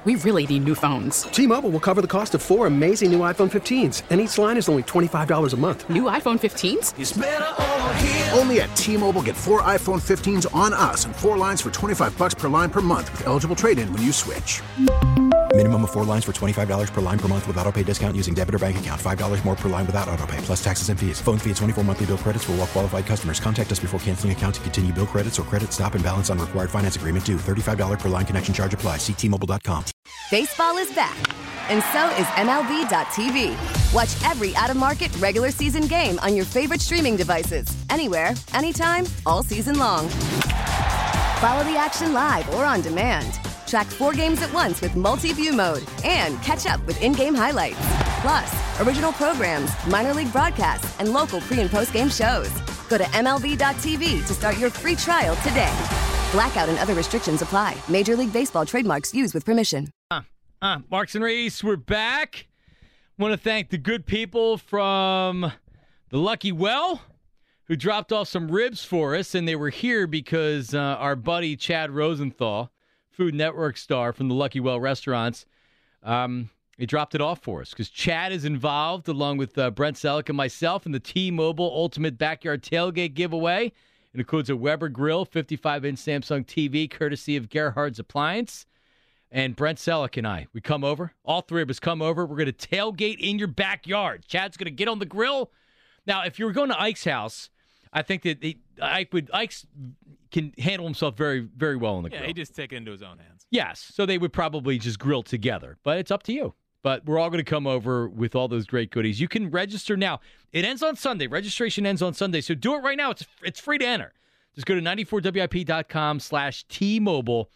We really need new phones. T-Mobile will cover the cost of 4 amazing new iPhone 15s, and each line is only $25 a month. New iPhone 15s? It's better over here. Only at T-Mobile, get 4 iPhone 15s on us and 4 lines for $25 per line per month with eligible trade-in when you switch. Minimum of 4 lines for $25 per line per month with autopay discount using debit or bank account. $5 more per line without autopay, plus taxes and fees. Phone fee at 24 monthly bill credits for well-qualified customers. Contact us before canceling account to continue bill credits or credit stop and balance on required finance agreement due. $35 per line connection charge applies. See T-Mobile.com. Baseball is back, and so is MLB.tv. Watch every out-of-market regular season game on your favorite streaming devices. Anywhere, anytime, all season long. Follow the action live or on demand. Track 4 games at once with multi-view mode and catch up with in-game highlights. Plus, original programs, minor league broadcasts, and local pre- and post-game shows. Go to MLB.tv to start your free trial today. Blackout and other restrictions apply. Major League Baseball trademarks used with permission. Marks and Reese, we're back. Want to thank the good people from the Lucky Well who dropped off some ribs for us, and they were here because our buddy Chad Rosenthal, Food Network star from the Lucky Well restaurants, he dropped it off for us because Chad is involved along with Brent Selleck and myself in the T-Mobile Ultimate Backyard Tailgate giveaway. It includes a Weber grill, 55-inch Samsung TV, courtesy of Gerhard's Appliance. And Brent Selleck and I, we come over. All three of us come over. We're going to tailgate in your backyard. Chad's going to get on the grill. Now, if you were going to Ike's house, I think that Ike's can handle himself very, very well on the grill. Yeah, he just take it into his own hands. Yes, so they would probably just grill together. But it's up to you. But we're all going to come over with all those great goodies. You can register now. It ends on Sunday. Registration ends on Sunday. So do it right now. It's free to enter. Just go to 94WIP.com/T-Mobile.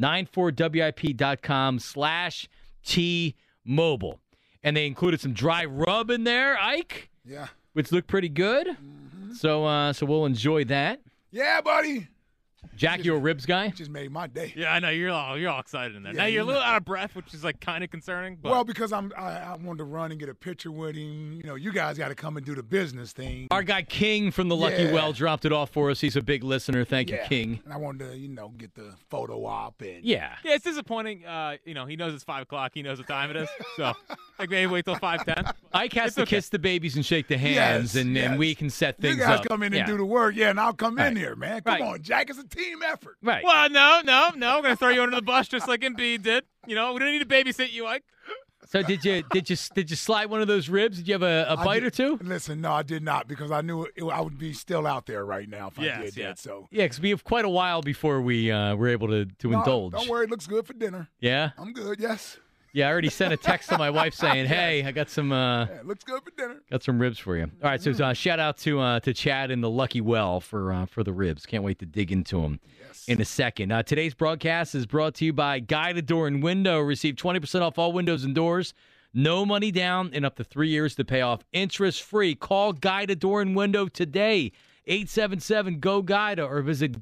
94WIP.com/T-Mobile. And they included some dry rub in there, Ike. Yeah. Which looked pretty good. Mm-hmm. So we'll enjoy that. Yeah, buddy. Jack, you a ribs guy? Just made my day. Yeah, I know. You're all excited in there. Yeah, now, you're a little out of breath, which is like kind of concerning. But. Well, because I wanted to run and get a picture with him. You know, you guys got to come and do the business thing. Our guy King from the Lucky Well dropped it off for us. He's a big listener. Thank you, King. And I wanted to, get the photo op. And Yeah, it's disappointing. He knows it's 5 o'clock. He knows what time it is. So, maybe wait till 5:10. Ike has to kiss the babies and shake the hands, and we can set things up. You guys come in and do the work. Yeah, and I'll come in here, man. Come on, Jack. It's a team effort. Right. Well, no. We're going to throw you under the bus just like Embiid did. We don't need to babysit you, Ike. So did you slide one of those ribs? Did you have a bite or two? Listen, no, I did not because I knew I would be still out there right now if I did that. So because we have quite a while before we were able to indulge. Don't worry, it looks good for dinner. Yeah? I'm good, yes. Yeah, I already sent a text to my wife saying, "Hey, I got some it looks good for dinner. Got some ribs for you." All right, so shout out to Chad and the Lucky Well for the ribs. Can't wait to dig into them in a second. Today's broadcast is brought to you by Guided Door and Window. Receive 20% off all windows and doors. No money down and up to 3 years to pay off interest-free. Call Guided Door and Window today, 877-GO-GUIDA, or visit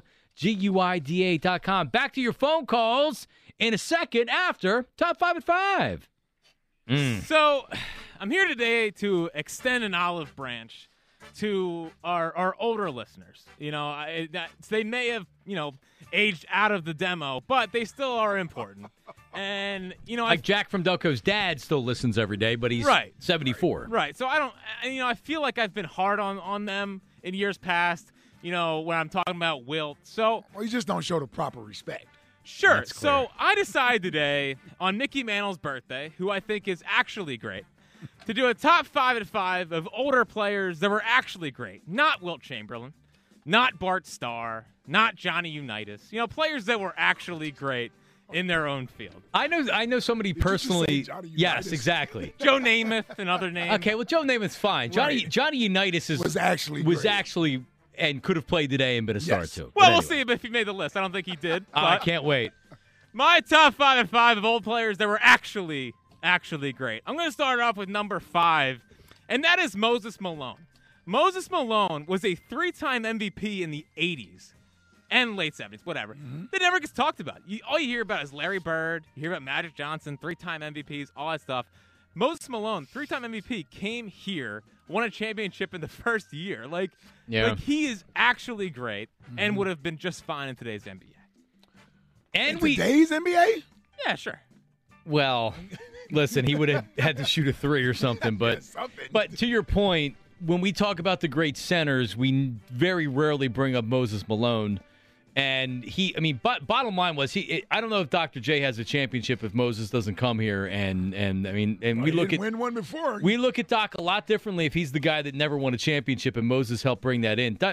GUIDA.com. Back to your phone calls in a second after Top 5 at 5. So I'm here today to extend an olive branch to our older listeners. They may have, aged out of the demo, but they still are important. And, like Jack from Delco's dad still listens every day, but he's 74. Right. So I feel like I've been hard on them in years past, when I'm talking about Wilt. So, you just don't show the proper respect. Sure. So I decided today on Mickey Mantle's birthday, who I think is actually great, to do a top 5 at 5 of older players that were actually great. Not Wilt Chamberlain, not Bart Starr, not Johnny Unitas. Players that were actually great in their own field. I know somebody personally. Yes, exactly. Joe Namath, another name. Okay, well, Joe Namath's fine. Johnny Unitas was actually and could have played today and been a star too. Well, we'll see if he made the list. I don't think he did. I can't wait. My top 5 at 5 of old players that were actually great. I'm going to start off with number 5, and that is Moses Malone. Moses Malone was a 3-time MVP in the 80s and late 70s, whatever. Mm-hmm. That never gets talked about. All you hear about is Larry Bird. You hear about Magic Johnson, 3-time MVPs, all that stuff. Moses Malone, 3-time MVP, came here, won a championship in the first year. Like he is actually great and would have been just fine in today's NBA. And today's NBA? Yeah, sure. Well, listen, he would have had to shoot a 3 or something. But to your point, when we talk about the great centers, we very rarely bring up Moses Malone. And bottom line was I don't know if Dr. J has a championship if Moses doesn't come here. We look at win one before. We look at Doc a lot differently if he's the guy that never won a championship and Moses helped bring that in.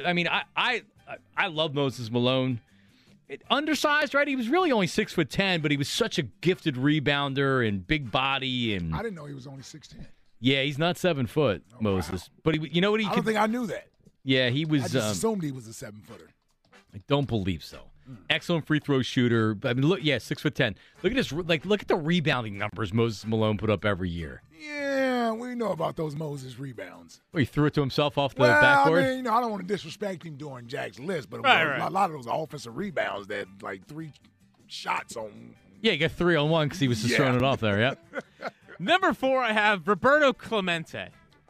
I love Moses Malone. Undersized, right? He was really only 6'10", but he was such a gifted rebounder and big body. And I didn't know he was only 6'10". Yeah, he's not 7 foot, Moses. Wow. But you know what? I don't think I knew that. Yeah, he was. I just assumed he was a 7-footer. I don't believe so. Excellent free throw shooter. I mean, look, 6'10". Look at this. Look at the rebounding numbers Moses Malone put up every year. Yeah, we know about those Moses rebounds. Well, he threw it to himself off the backboard. I mean, I don't want to disrespect him during Jack's list, but a lot of those offensive rebounds that like 3 shots on. Yeah, he got 3 on 1 because he was just throwing it off there. Yeah. Number 4, I have Roberto Clemente.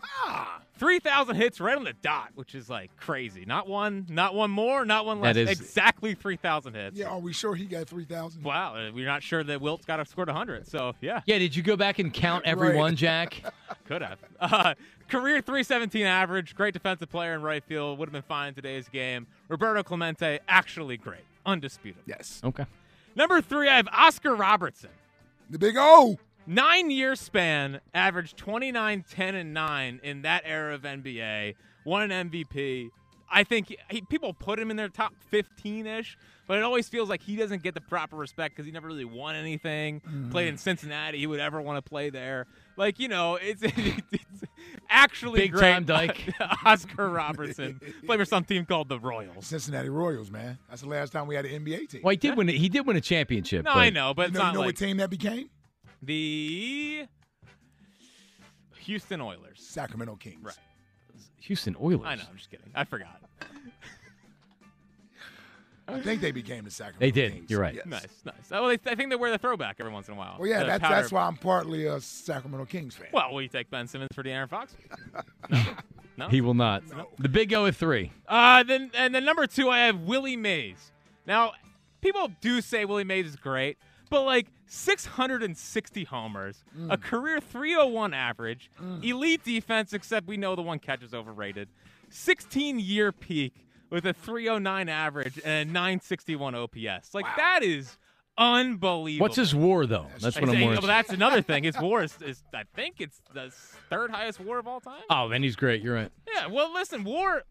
3,000 hits right on the dot, which is like crazy. Not one more, not one less. Exactly 3,000 hits. Yeah, are we sure he got 3,000? Wow, we're not sure that Wilt's got to scored 100. So yeah. Yeah, did you go back and count every one, Jack? Could have. Career 317 average, great defensive player in right field. Would have been fine in today's game. Roberto Clemente, actually great, undisputed. Yes. Okay. Number 3, I have Oscar Robertson. The big O. 9-year span, averaged 29, 10, and 9 in that era of NBA. Won an MVP. I think people put him in their top 15-ish, but it always feels like he doesn't get the proper respect because he never really won anything. Played in Cincinnati. He would ever want to play there. It's actually big great. Time Dyke. Oscar Robertson. Played for some team called the Royals. Cincinnati Royals, man. That's the last time we had an NBA team. Well, he did win a championship. No, I know, but it's not what team that became? The Houston Oilers. Sacramento Kings. Right. Houston Oilers. I know, I'm just kidding. I forgot. I think they became the Sacramento They did. Kings. You're right. Yes. Nice. Well, I think they wear the throwback every once in a while. Well, yeah, that's why I'm partly a Sacramento Kings fan. Well, will you take Ben Simmons for De'Aaron Fox? No? He will not. No. The big O at 3. Then number 2, I have Willie Mays. Now, people do say Willie Mays is great, but 660 homers, a career 301 average, elite defense, except we know the one catch is overrated, 16-year peak with a 309 average and a 961 OPS. Wow. That is unbelievable. What's his WAR though? That's what I'm more. Well, that's another thing. His WAR is I think it's the 3rd highest WAR of all time. Oh, then he's great. You're right. Yeah. Well, listen, WAR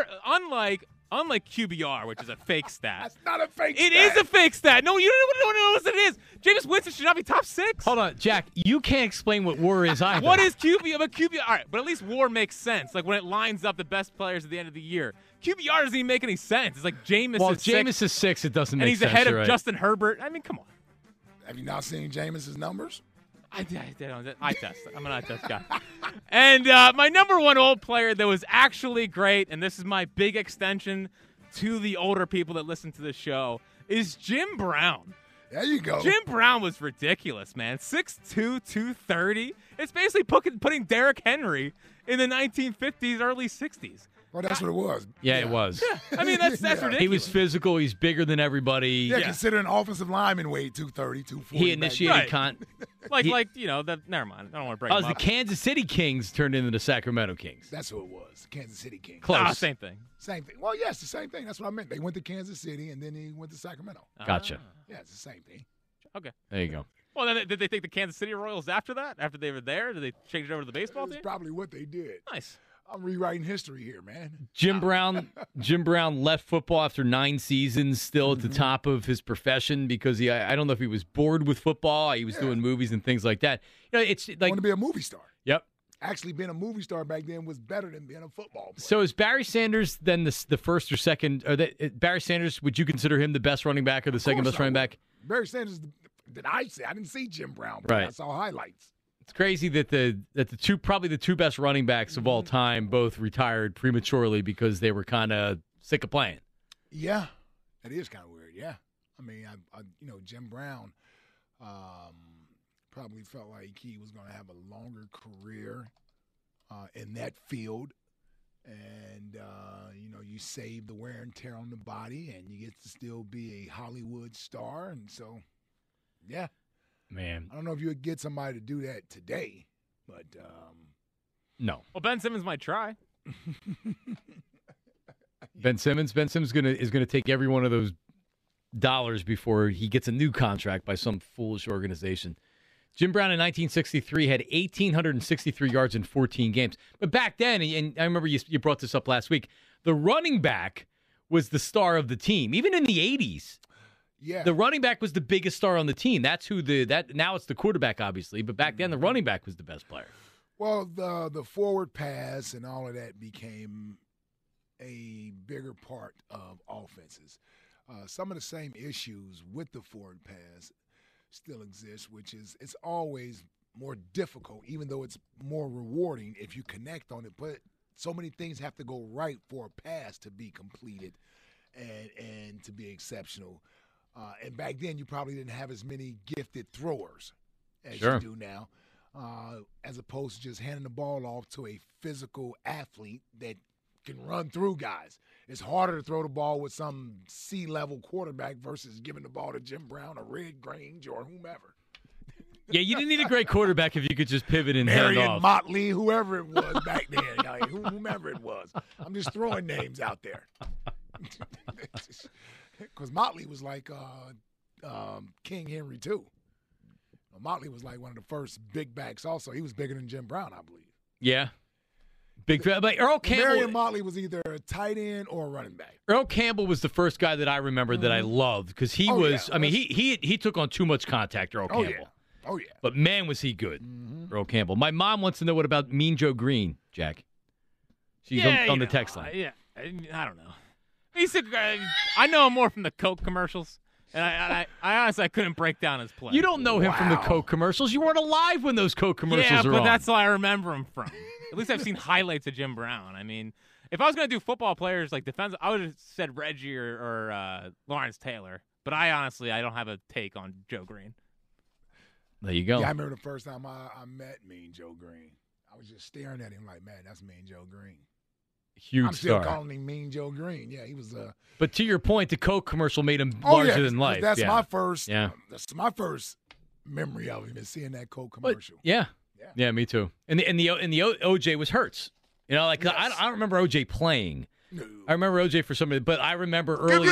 unlike QBR, which is a fake stat. That's not a fake stat. It is a fake stat. No, you don't know what it is. Jameis Winston should not be top 6. Hold on, Jack. You can't explain what WAR is either. What is QBR? But QBR, all right, but at least WAR makes sense. When it lines up the best players at the end of the year. QBR doesn't even make any sense. It's like Jameis Well, is Jameis is 6. It doesn't make sense. And he's ahead of right. Justin Herbert. I mean, come on. Have you not seen Jameis's numbers? I test. I'm an eye test guy. And my number 1 old player that was actually great, and this is my big extension to the older people that listen to this show, is Jim Brown. There you go. Jim Brown was ridiculous, man. 6'2", 230. It's basically putting Derrick Henry in the 1950s, early 60s. Well, that's what it was. Yeah, it was. Yeah. I mean, that's ridiculous. He was physical. He's bigger than everybody. Yeah, considering offensive lineman weighed 230, 240. He initiated never mind. I don't want to break Oh, him the up. Kansas City Kings turned into the Sacramento Kings. That's who it was. Kansas City Kings. Close. Same thing. Same thing. Well, yes, the same thing. That's what I meant. They went to Kansas City, and then he went to Sacramento. Gotcha. Yeah, it's the same thing. Okay. There you go. Well, then did they take the Kansas City Royals after that? After they were there? Did they change it over to the baseball That's team? probably what they did. Nice. I'm rewriting history here, man. Jim Brown left football after 9 seasons, still at the top of his profession because I don't know if he was bored with football. He was doing movies and things like that. It's like Want to be a movie star. Yep. Actually, being a movie star back then was better than being a football player. So is Barry Sanders then the first or second? Or Barry Sanders? Would you consider him the best running back or the second best running back? Barry Sanders. Did I say? I didn't see Jim Brown. Right. I saw highlights. It's crazy that the two best running backs of all time both retired prematurely because they were kind of sick of playing. Yeah, that is kind of weird. Yeah, I mean, Jim Brown probably felt like he was going to have a longer career in that field, and you save the wear and tear on the body, and you get to still be a Hollywood star, and so, yeah. Man, I don't know if you would get somebody to do that today, but no. Well, Ben Simmons might try. Ben Simmons is gonna take every one of those dollars before he gets a new contract by some foolish organization. Jim Brown in 1963 had 1,863 yards in 14 games. But back then, and I remember you brought this up last week, the running back was the star of the team. Even in the 80s, the running back was the biggest star on the team. That's who now it's the quarterback, obviously. But back then, the running back was the best player. Well, the forward pass and all of that became a bigger part of offenses. Some of the same issues with the forward pass still exist, which is it's always more difficult, even though it's more rewarding if you connect on it. But so many things have to go right for a pass to be completed and to be exceptional. And back then, you probably didn't have as many gifted throwers as you do now, as opposed to just handing the ball off to a physical athlete that can run through guys. It's harder to throw the ball with some C-level quarterback versus giving the ball to Jim Brown or Red Grange or whomever. Yeah, you didn't need a great quarterback if you could just pivot and hand Marion off. Motley, whoever it was back then, like, whomever it was. I'm just throwing names out there. Because Motley was like King Henry, too. Motley was like one of the first big backs also. He was bigger than Jim Brown, I believe. Yeah. But Earl Campbell. Marion Motley was either a tight end or a running back. Earl Campbell was the first guy that I remember that I loved because he was. Yeah. I mean, he took on too much contact. Earl Campbell. Yeah. Oh yeah. But man, was he good, Earl Campbell. My mom wants to know what about Mean Joe Green, Jack. She's on the text line. Yeah, I don't know. I know him more from the Coke commercials. And I honestly couldn't break down his play. You don't know him from the Coke commercials. You weren't alive when those Coke commercials were on. Yeah, but that's all I remember him from. At least I've seen highlights of Jim Brown. I mean, if I was going to do football players like defensive, I would have said Reggie or Lawrence Taylor. But I don't have a take on Joe Green. There you go. Yeah, I remember the first time I met Mean Joe Green. I was just staring at him like, man, that's Mean Joe Green. Huge I'm still star. calling him Mean Joe Green. Yeah, he was. But to your point, the Coke commercial made him larger than life. That's my first. Yeah. That's my first memory of him is seeing that Coke commercial. But, yeah, me too. And the OJ was Hurts. You know, like I don't remember OJ playing. No. I remember OJ for somebody, but I remember early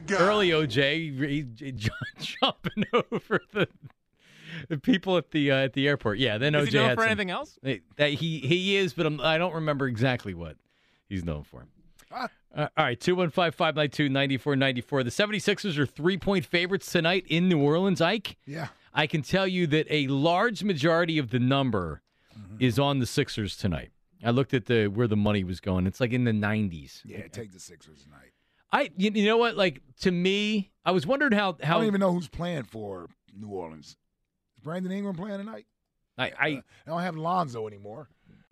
OJ jumping over the people at the airport. Yeah, then Is OJ he known had for anything else? That he is, but I don't remember exactly what he's known for. All right, 215-592-9494. The 76ers are 3-point favorites tonight in New Orleans, Ike. Yeah. I can tell you that a large majority of the number is on the Sixers tonight. I looked at where the money was going. It's like in the 90s. Yeah, take the Sixers tonight. You know what? Like, to me, I was wondering how I don't even know who's playing for New Orleans. Is Brandon Ingram playing tonight? I don't have Lonzo anymore.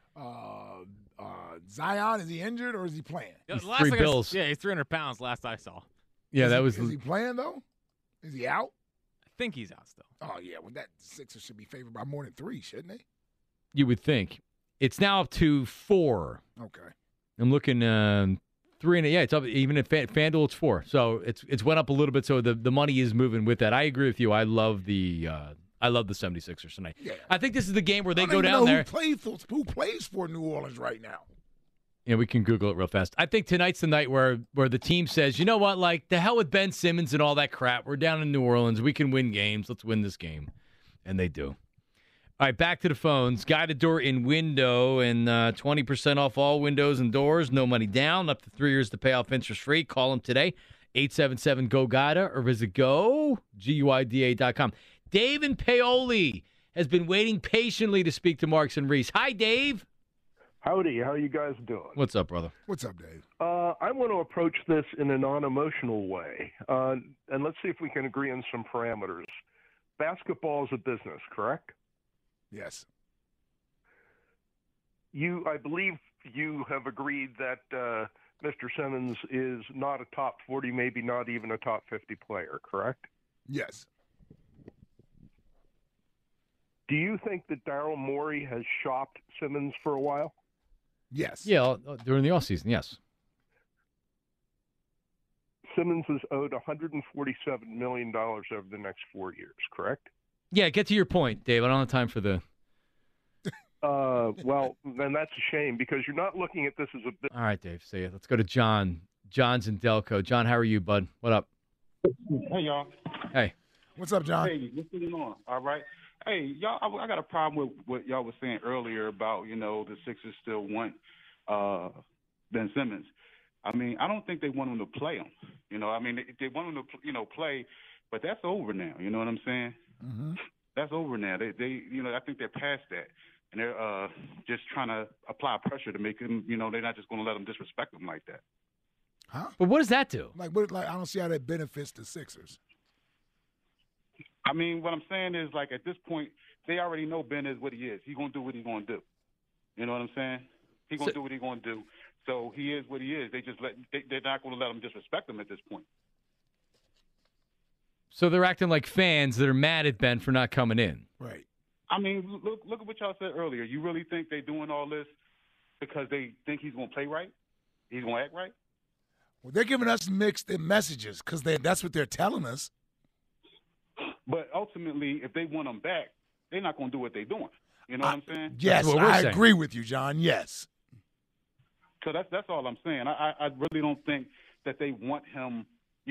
Zion, is he injured or is he playing? He's $3 bills. Yeah, he's 300 pounds last I saw. Yeah, Is he playing, though? Is he out? I think he's out still. Oh, yeah. Well, that Sixers should be favored by more than 3, shouldn't they? You would think. It's now up to 4. Okay. I'm looking 3 and yeah, it's up. Even at FanDuel, it's 4. So it's went up a little bit. So the money is moving with that. I agree with you. I love the 76ers tonight. Yeah. I think this is the game where they go down there. Who plays for New Orleans right now? Yeah, we can Google it real fast. I think tonight's the night where the team says, you know what, like, the hell with Ben Simmons and all that crap. We're down in New Orleans. We can win games. Let's win this game. And they do. All right, back to the phones. Guided door in window and 20% off all windows and doors. No money down. Up to 3 years to pay off interest free. Call them today, 877-GO-GUIDA, or visit GUIDA.com. Dave in Paoli has been waiting patiently to speak to Marks and Reese. Hi, Dave. Howdy. How you guys doing? What's up, brother? What's up, Dave? I want to approach this in a non-emotional way, and let's see if we can agree on some parameters. Basketball is a business, correct? Yes. I believe you have agreed that Mr. Simmons is not a top 40, maybe not even a top 50 player, correct? Yes. Do you think that Daryl Morey has shopped Simmons for a while? Yes. Yeah, during the offseason, yes. Simmons is owed $147 million over the next 4 years, correct? Yeah, get to your point, Dave. I don't have time for the. Well, then that's a shame because you're not looking at this as a bit. All right, Dave. See ya. Let's go to John. John's in Delco. John, how are you, bud? What up? Hey, y'all. Hey. What's up, John? Hey, what's going on? All right. Hey, y'all, I got a problem with what y'all was saying earlier about, the Sixers still want Ben Simmons. I mean, I don't think they want him to play him. They want him to, play, but that's over now. You know what I'm saying? Mm-hmm. That's over now. They I think they're past that. And they're just trying to apply pressure to make him, they're not just going to let him disrespect him like that. Huh? But what does that do? Like I don't see how that benefits the Sixers. I mean, what I'm saying is, like, at this point, they already know Ben is what he is. He's going to do what he's going to do. You know what I'm saying? He's going to do what he's going to do. So he is what he is. They're not going to let him disrespect him at this point. So they're acting like fans that are mad at Ben for not coming in. Right. I mean, look at what y'all said earlier. You really think they're doing all this because they think he's going to play right? He's going to act right? Well, they're giving us mixed messages because that's what they're telling us. But ultimately, if they want him back, they're not going to do what they're doing. You know what I'm saying? Yes, I agree with you, John. Yes. So that's all I'm saying. I really don't think that they want him,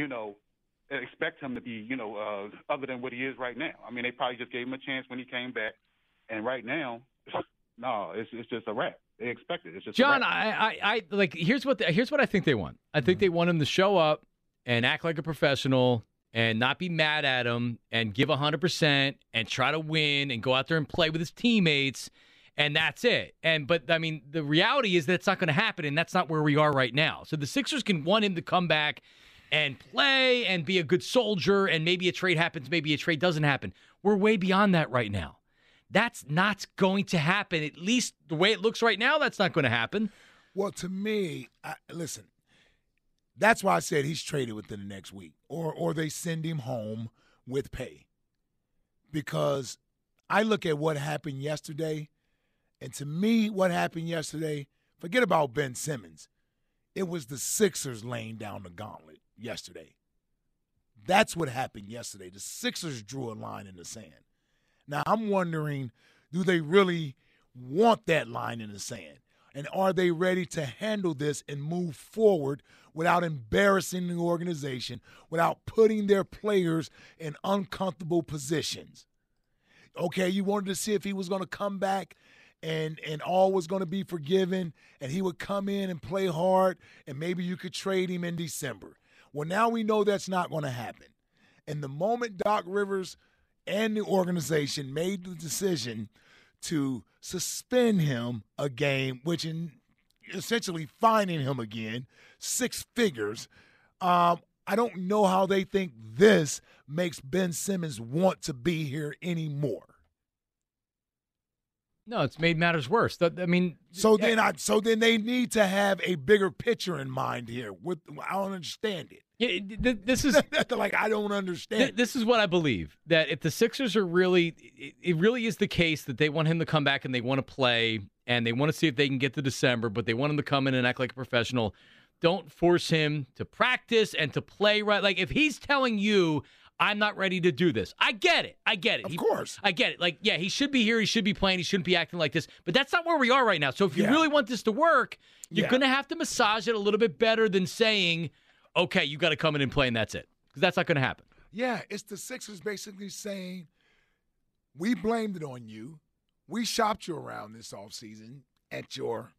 expect him to be, other than what he is right now. I mean, they probably just gave him a chance when he came back. And right now, no, it's just a wrap. They expect it. It's just John, a wrap. I like here's what I think they want. I think they want him to show up and act like a professional and not be mad at him and give 100% and try to win and go out there and play with his teammates, and that's it. But I mean, the reality is that's not going to happen, and that's not where we are right now. So the Sixers can want him to come back and play and be a good soldier, and maybe a trade happens, maybe a trade doesn't happen. We're way beyond that right now. That's not going to happen. At least the way it looks right now, that's not going to happen. Well, to me, listen, that's why I said he's traded within the next week, or they send him home with pay. Because I look at what happened yesterday, and to me, what happened yesterday, forget about Ben Simmons. It was the Sixers laying down the gauntlet yesterday. That's what happened yesterday. The Sixers drew a line in the sand. Now, I'm wondering, do they really want that line in the sand? And are they ready to handle this and move forward without embarrassing the organization, without putting their players in uncomfortable positions? Okay, you wanted to see if he was going to come back and all was going to be forgiven and he would come in and play hard and maybe you could trade him in December. Well, now we know that's not going to happen. And the moment Doc Rivers and the organization made the decision to suspend him a game, which in essentially fining him again, 6 figures, I don't know how they think this makes Ben Simmons want to be here anymore. No, it's made matters worse. I mean, so then they need to have a bigger picture in mind here. I don't understand it. Yeah, this is like I don't understand. This is what I believe, that if the Sixers are really, it really is the case that they want him to come back and they want to play and they want to see if they can get to December, but they want him to come in and act like a professional. Don't force him to practice and to play right. Like if he's telling you, I'm not ready to do this. I get it. Of course. I get it. Like, yeah, he should be here. He should be playing. He shouldn't be acting like this. But that's not where we are right now. So if you really want this to work, you're going to have to massage it a little bit better than saying, okay, you got to come in and play and that's it. Because that's not going to happen. Yeah, it's the Sixers basically saying, we blamed it on you. We shopped you around this offseason at your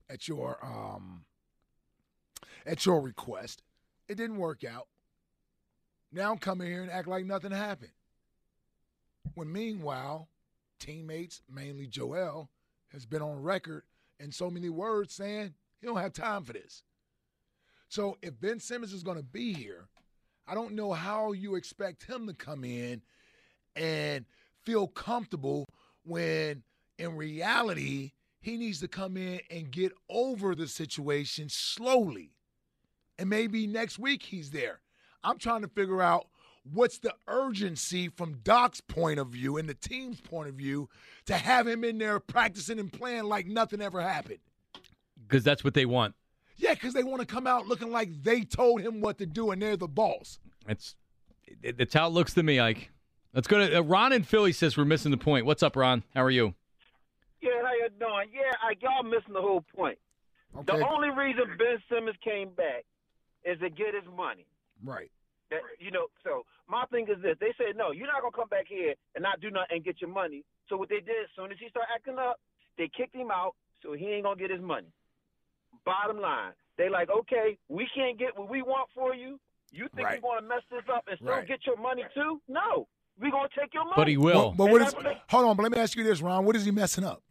request. It didn't work out. Now come in here and act like nothing happened. When meanwhile, teammates, mainly Joel, has been on record in so many words saying he don't have time for this. So if Ben Simmons is going to be here, I don't know how you expect him to come in and feel comfortable when in reality he needs to come in and get over the situation slowly. And maybe next week he's there. I'm trying to figure out what's the urgency from Doc's point of view and the team's point of view to have him in there practicing and playing like nothing ever happened. Because that's what they want. Yeah, because they want to come out looking like they told him what to do and they're the boss. That's how it looks to me, Ike. Let's go to Ron in Philly says we're missing the point. What's up, Ron? How are you? Yeah, how you doing? Yeah, y'all missing the whole point. Okay. The only reason Ben Simmons came back is to get his money. Right. So my thing is this. They said, no, you're not going to come back here and not do nothing and get your money. So what they did, as soon as he started acting up, they kicked him out, so he ain't going to get his money. Bottom line, they like, okay, we can't get what we want for you. You think you're going to mess this up and still get your money too? No. We're going to take your money. But he will. Hold on, but let me ask you this, Ron. What is he messing up?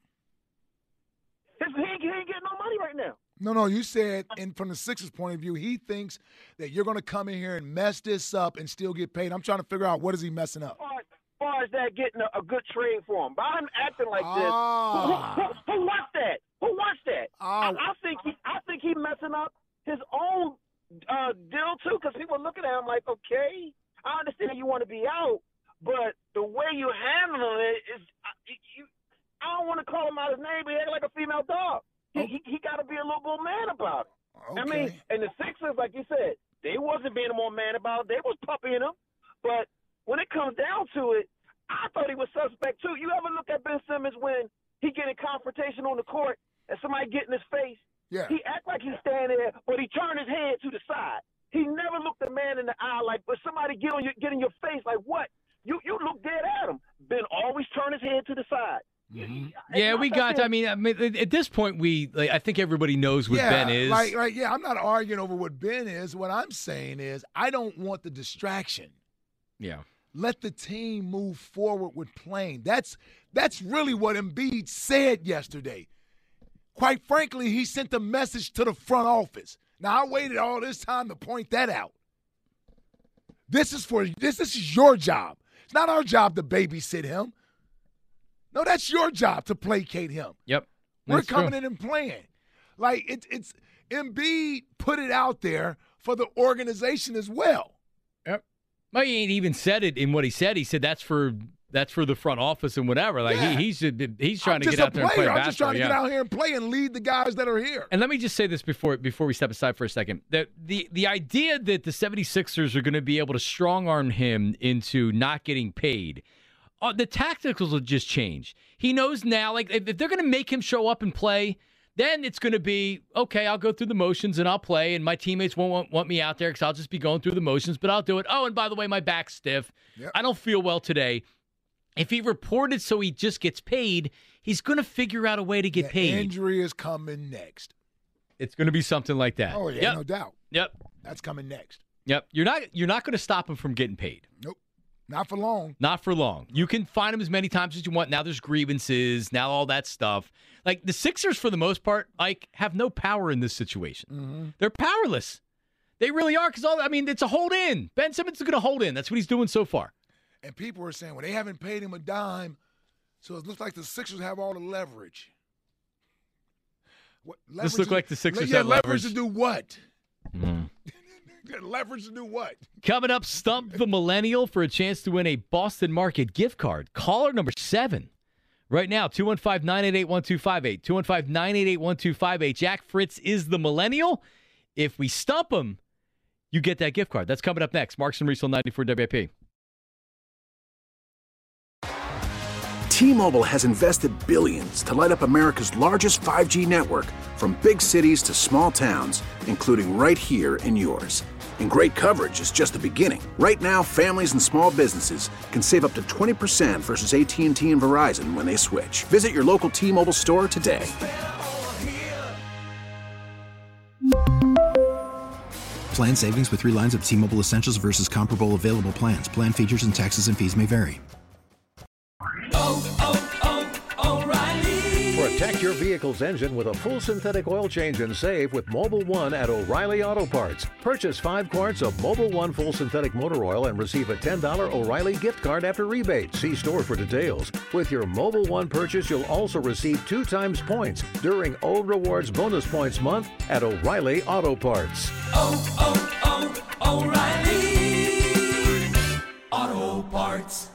He ain't getting no money right now. No, you said, and from the Sixers' point of view, he thinks that you're going to come in here and mess this up and still get paid. I'm trying to figure out what is he messing up. As far as that getting a good trade for him. By him acting like this, who wants that? Who wants that? I think he messing up his own deal, too, because people are looking at him like, okay, I understand you want to be out, but the way you handle it is I don't want to call him out his name, but he acting like a female dog. He got to be a little more man about it. Okay. I mean, and the Sixers, like you said, they wasn't being more man about it. They was puppying him. But when it comes down to it, I thought he was suspect, too. You ever look at Ben Simmons when he get in confrontation on the court and somebody get in his face? Yeah. He act like he's standing there, but he turned his head to the side. He never looked a man in the eye like, but somebody get in your face like, what? You look dead at him. Ben always turned his head to the side. Mm-hmm. Yeah, we got. I mean, at this point, I think everybody knows what Ben is. Yeah, I'm not arguing over what Ben is. What I'm saying is, I don't want the distraction. Yeah. Let the team move forward with playing. That's really what Embiid said yesterday. Quite frankly, he sent a message to the front office. Now, I waited all this time to point that out. This is your job. It's not our job to babysit him. No, that's your job to placate him. Yep. We're coming in and playing. Like, it's Embiid put it out there for the organization as well. Yep. Well, he ain't even said it in what he said. He said that's for the front office and whatever. Like he's trying to get out there and play basketball. I'm just trying to get out here and play and lead the guys that are here. And let me just say this before we step aside for a second. The idea that the 76ers are going to be able to strong-arm him into not getting paid, the tacticals will just change. He knows now, like, if they're going to make him show up and play, then it's going to be, okay, I'll go through the motions and I'll play, and my teammates won't want me out there because I'll just be going through the motions, but I'll do it. Oh, and by the way, my back's stiff. Yep. I don't feel well today. If he reported so he just gets paid, he's going to figure out a way to get paid. Injury is coming next. It's going to be something like that. Oh, yeah, no doubt. Yep. That's coming next. Yep. You're not going to stop him from getting paid. Nope. Not for long. Not for long. You can find him as many times as you want. Now there's grievances. Now all that stuff. Like, the Sixers, for the most part, have no power in this situation. Mm-hmm. They're powerless. They really are. Because it's a hold in. Ben Simmons is going to hold in. That's what he's doing so far. And people are saying, well, they haven't paid him a dime, so it looks like the Sixers have all the leverage. This looks like the Sixers have leverage. Leverage to do what? Mm-hmm. Leverage to do what? Coming up, Stump the Millennial for a chance to win a Boston Market gift card. Caller number 7. Right now, 215-988-1258. 215-988-1258. Jack Fritz is the Millennial. If we stump him, you get that gift card. That's coming up next. Marks and Reese on 94 WIP. T-Mobile has invested billions to light up America's largest 5G network, from big cities to small towns, including right here in yours. And great coverage is just the beginning. Right now, families and small businesses can save up to 20% versus AT&T and Verizon when they switch. Visit your local T-Mobile store today. Plan savings with 3 lines of T-Mobile Essentials versus comparable available plans. Plan features and taxes and fees may vary. O'Reilly. Protect your vehicle's engine with a full synthetic oil change and save with Mobil 1 at O'Reilly Auto Parts. Purchase 5 quarts of Mobil 1 full synthetic motor oil and receive a $10 O'Reilly gift card after rebate. See store for details. With your Mobil 1 purchase, you'll also receive 2 times points during O Rewards Bonus Points Month at O'Reilly Auto Parts. O'Reilly Auto Parts.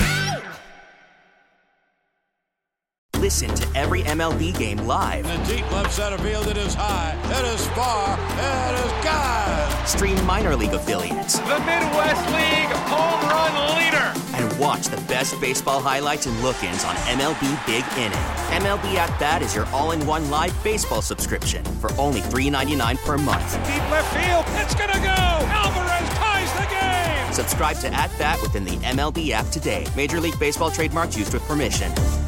Listen to every MLB game live. In the deep left center field, it is high, it is far, it is gone. Stream minor league affiliates. The Midwest League home run leader. And Watch the best baseball highlights and look-ins on MLB Big Inning. MLB At Bat is your all-in-one live baseball subscription for only $3.99 per month. Deep left field. It's going to go. Alvarez ties the game. Subscribe to At Bat within the MLB app today. Major League Baseball trademarks used with permission.